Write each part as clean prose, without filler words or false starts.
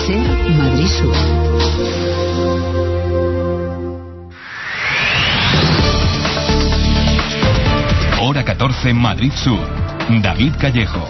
SER Madrid Sur. Hora 14 Madrid Sur. David Callejo.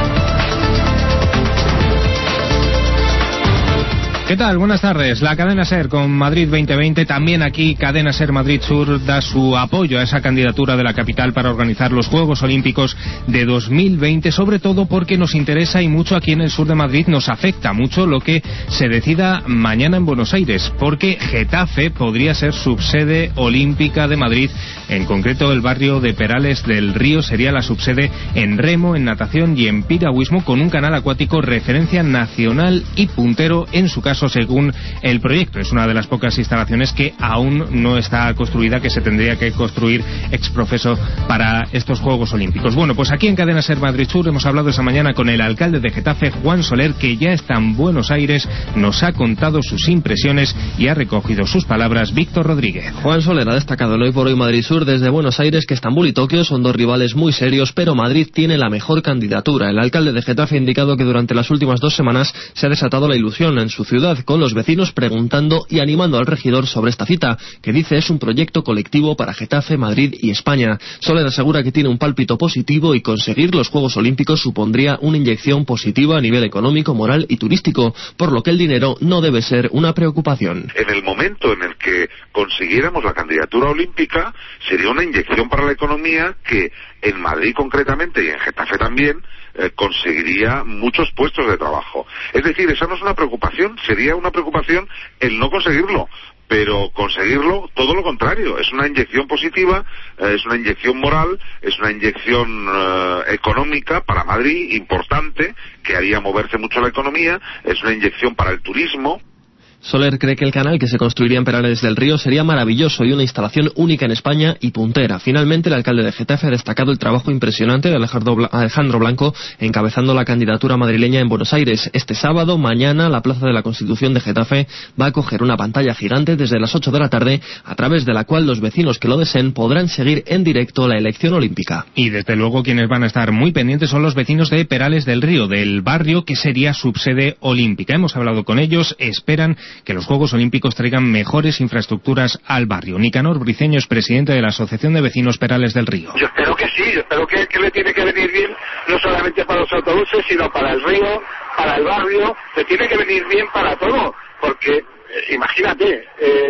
¿Qué tal? Buenas tardes. La cadena SER con Madrid 2020. También aquí Cadena SER Madrid Sur da su apoyo a esa candidatura de la capital para organizar los Juegos Olímpicos de 2020, sobre todo porque nos interesa y mucho aquí en el sur de Madrid, nos afecta mucho lo que se decida mañana en Buenos Aires, porque Getafe podría ser subsede olímpica de Madrid. En concreto, el barrio de Perales del Río sería la subsede en remo, en natación y en piragüismo, con un canal acuático referencia nacional y puntero en su caso, según el proyecto. Es una de las pocas instalaciones que aún no está construida, que se tendría que construir ex profeso para estos Juegos Olímpicos. Bueno, pues aquí en Cadena SER Madrid Sur hemos hablado esta mañana con el alcalde de Getafe, Juan Soler, que ya está en Buenos Aires, nos ha contado sus impresiones y ha recogido sus palabras Víctor Rodríguez. Juan Soler ha destacado el Hoy por Hoy Madrid Sur desde Buenos Aires que Estambul y Tokio son dos rivales muy serios, pero Madrid tiene la mejor candidatura. El alcalde de Getafe ha indicado que durante las últimas 2 semanas se ha desatado la ilusión en su ciudad, con los vecinos preguntando y animando al regidor sobre esta cita, que dice es un proyecto colectivo para Getafe, Madrid y España. Soler asegura que tiene un pálpito positivo y conseguir los Juegos Olímpicos supondría una inyección positiva a nivel económico, moral y turístico, por lo que el dinero no debe ser una preocupación. En el momento en el que consiguiéramos la candidatura olímpica, sería una inyección para la economía que en Madrid concretamente y en Getafe también conseguiría muchos puestos de trabajo. Es decir, esa no es una preocupación, sería una preocupación el no conseguirlo, pero conseguirlo todo lo contrario, es una inyección positiva, es una inyección moral, es una inyección económica para Madrid importante, que haría moverse mucho la economía, es una inyección para el turismo. Soler cree que el canal que se construiría en Perales del Río sería maravilloso y una instalación única en España y puntera. Finalmente, el alcalde de Getafe ha destacado el trabajo impresionante de Alejandro Blanco encabezando la candidatura madrileña en Buenos Aires. Este sábado, mañana, la Plaza de la Constitución de Getafe va a acoger una pantalla gigante desde las 8 de la tarde, a través de la cual los vecinos que lo deseen podrán seguir en directo la elección olímpica. Y desde luego quienes van a estar muy pendientes son los vecinos de Perales del Río, del barrio que sería subsede olímpica. Hemos hablado con ellos, esperan que los Juegos Olímpicos traigan mejores infraestructuras al barrio. Nicanor Briceño es presidente de la Asociación de Vecinos Perales del Río. Yo espero que sí, yo espero que le tiene que venir bien, no solamente para los autobuses, sino para el río, para el barrio, le tiene que venir bien para todo, porque imagínate,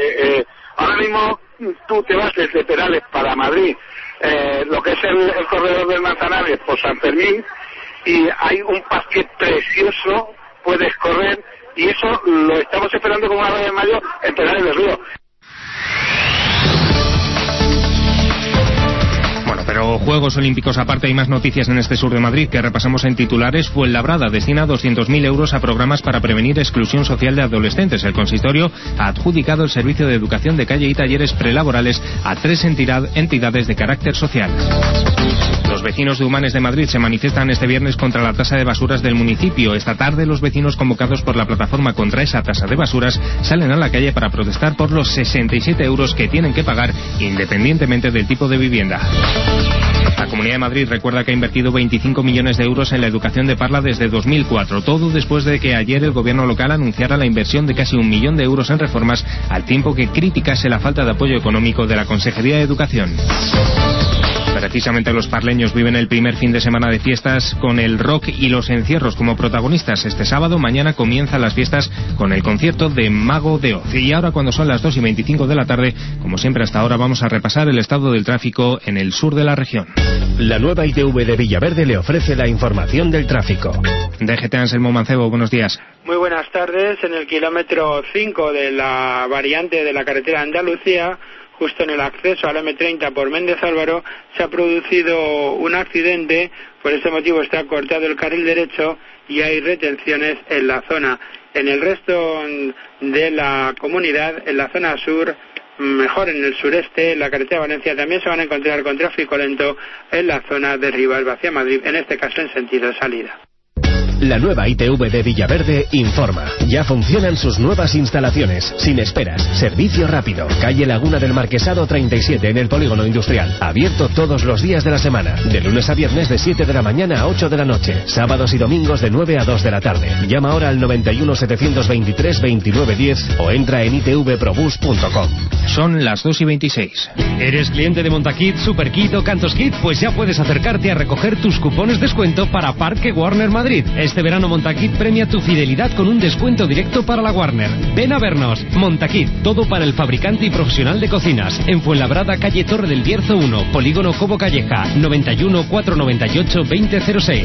ahora mismo tú te vas desde Perales para Madrid, lo que es el corredor del Manzanares por San Fermín, y hay un parque precioso, puedes correr, y eso lo estamos esperando como una vez de mayo en Perales del Río. Bueno, pero Juegos Olímpicos aparte, hay más noticias en este sur de Madrid que repasamos en titulares. Fuenlabrada destina 200.000 euros a programas para prevenir exclusión social de adolescentes. El consistorio ha adjudicado el servicio de educación de calle y talleres prelaborales a 3 entidades de carácter social. Los vecinos de Humanes de Madrid se manifiestan este viernes contra la tasa de basuras del municipio. Esta tarde los vecinos convocados por la plataforma contra esa tasa de basuras salen a la calle para protestar por los 67 euros que tienen que pagar independientemente del tipo de vivienda. La Comunidad de Madrid recuerda que ha invertido 25 millones de euros en la educación de Parla desde 2004, todo después de que ayer el gobierno local anunciara la inversión de casi 1 millón de euros en reformas, al tiempo que criticase la falta de apoyo económico de la Consejería de Educación. Precisamente los parleños viven el primer fin de semana de fiestas con el rock y los encierros como protagonistas. Este sábado, mañana, comienzan las fiestas con el concierto de Mago de Oz. Y ahora, cuando son las 2:25 de la tarde, como siempre hasta ahora, vamos a repasar el estado del tráfico en el sur de la región. La nueva ITV de Villaverde le ofrece la información del tráfico. DGT Anselmo Mancebo, buenos días. Muy buenas tardes. En el kilómetro 5 de la variante de la carretera de Andalucía, justo en el acceso al M30 por Méndez Álvaro, se ha producido un accidente. Por este motivo está cortado el carril derecho y hay retenciones en la zona. En el resto de la comunidad, en la zona sur, mejor en el sureste, en la carretera de Valencia, también se van a encontrar con tráfico lento en la zona de Rivas hacia Madrid, en este caso en sentido de salida. La nueva ITV de Villaverde informa. Ya funcionan sus nuevas instalaciones, sin esperas, servicio rápido. Calle Laguna del Marquesado 37 en el Polígono Industrial. Abierto todos los días de la semana. De lunes a viernes de 7 de la mañana a 8 de la noche. Sábados y domingos de 9 a 2 de la tarde. Llama ahora al 91 723 2910 o entra en itvprobus.com. Son las 2:26. ¿Eres cliente de Montakit, Superkit o Cantos Kit? Pues ya puedes acercarte a recoger tus cupones descuento para Parque Warner Madrid. Este verano Montakit premia tu fidelidad con un descuento directo para la Warner. Ven a vernos. Montakit, todo para el fabricante y profesional de cocinas. En Fuenlabrada, calle Torre del Bierzo 1, Polígono Cobo Calleja, 91 498 2006.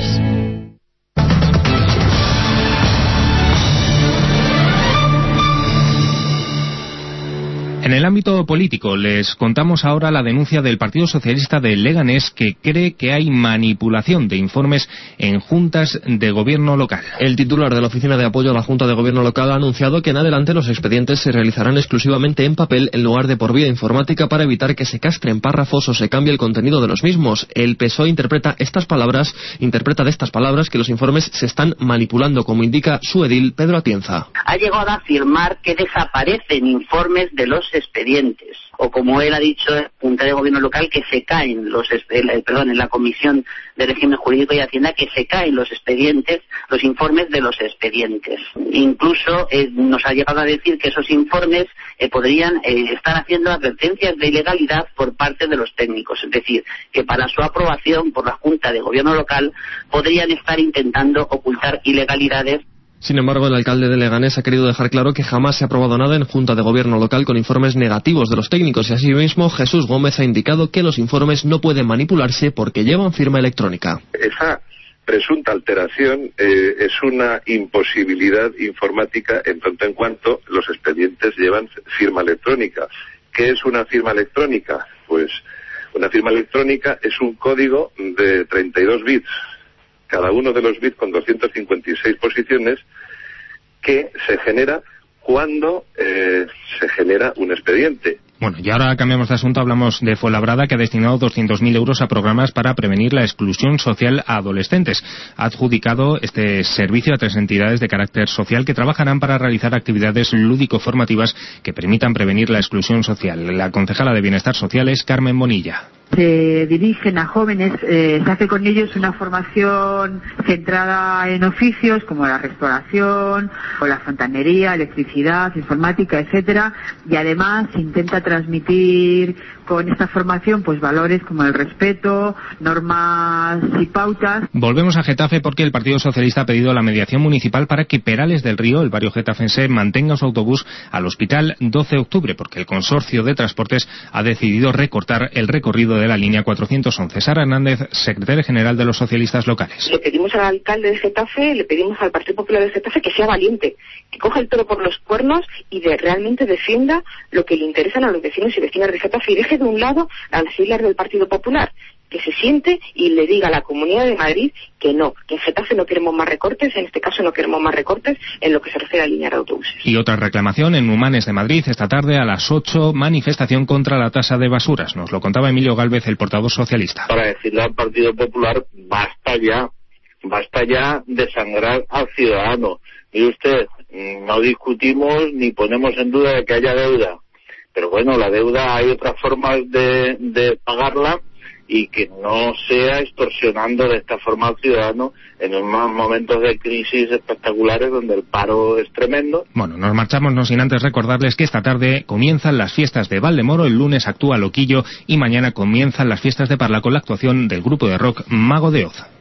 En el ámbito político les contamos ahora la denuncia del Partido Socialista de Leganés, que cree que hay manipulación de informes en juntas de gobierno local. El titular de la Oficina de Apoyo a la Junta de Gobierno Local ha anunciado que en adelante los expedientes se realizarán exclusivamente en papel en lugar de por vía informática para evitar que se castren párrafos o se cambie el contenido de los mismos. El PSOE interpreta de estas palabras que los informes se están manipulando, como indica su edil Pedro Atienza. Ha llegado a afirmar que desaparecen informes de los expedientes, o como él ha dicho en Junta de Gobierno Local, que se caen en la Comisión de Régimen Jurídico y Hacienda, que se caen los expedientes, los informes de los expedientes. Incluso nos ha llegado a decir que esos informes podrían estar haciendo advertencias de ilegalidad por parte de los técnicos, es decir, que para su aprobación por la Junta de Gobierno Local podrían estar intentando ocultar ilegalidades. Sin embargo, el alcalde de Leganés ha querido dejar claro que jamás se ha aprobado nada en Junta de Gobierno Local con informes negativos de los técnicos, y asimismo Jesús Gómez ha indicado que los informes no pueden manipularse porque llevan firma electrónica. Esa presunta alteración es una imposibilidad informática en tanto en cuanto los expedientes llevan firma electrónica. ¿Qué es una firma electrónica? Pues una firma electrónica es un código de 32 bits. Cada uno de los bits con 256 posiciones que se genera cuando se genera un expediente. Bueno, y ahora cambiamos de asunto, hablamos de Fuenlabrada, que ha destinado 200.000 euros a programas para prevenir la exclusión social a adolescentes. Ha adjudicado este servicio a 3 entidades de carácter social que trabajarán para realizar actividades lúdico-formativas que permitan prevenir la exclusión social. La concejala de Bienestar Social es Carmen Bonilla. Se dirigen a jóvenes, se hace con ellos una formación centrada en oficios como la restauración o la fontanería, electricidad, informática, etcétera, y además se intenta transmitir con esta formación pues valores como el respeto, normas y pautas. Volvemos a Getafe porque el Partido Socialista ha pedido la mediación municipal para que Perales del Río, el barrio getafense, mantenga su autobús al Hospital 12 de Octubre, porque el consorcio de transportes ha decidido recortar el recorrido de la línea 411. Sara Hernández, secretaria general de los socialistas locales. Le pedimos al alcalde de Getafe, le pedimos al Partido Popular de Getafe que sea valiente, que coja el toro por los cuernos y realmente defienda lo que le interesan a los vecinos y vecinas de Getafe y deje de un lado a las siglas del Partido Popular, que se siente y le diga a la Comunidad de Madrid que no, que en Getafe no queremos más recortes, en este caso no queremos más recortes en lo que se refiere a la línea de autobuses. Y otra reclamación en Humanes de Madrid esta tarde a las 8, manifestación contra la tasa de basuras. Nos lo contaba Emilio Gálvez, el portavoz socialista. Para decirle al Partido Popular, basta ya de sangrar al ciudadano. Mire usted, no discutimos ni ponemos en duda de que haya deuda, pero bueno, la deuda hay otras formas de pagarla y que no sea extorsionando de esta forma al ciudadano en unos momentos de crisis espectaculares donde el paro es tremendo. Bueno, nos marchamos no sin antes recordarles que esta tarde comienzan las fiestas de Valdemoro, el lunes actúa Loquillo y mañana comienzan las fiestas de Parla con la actuación del grupo de rock Mago de Oz.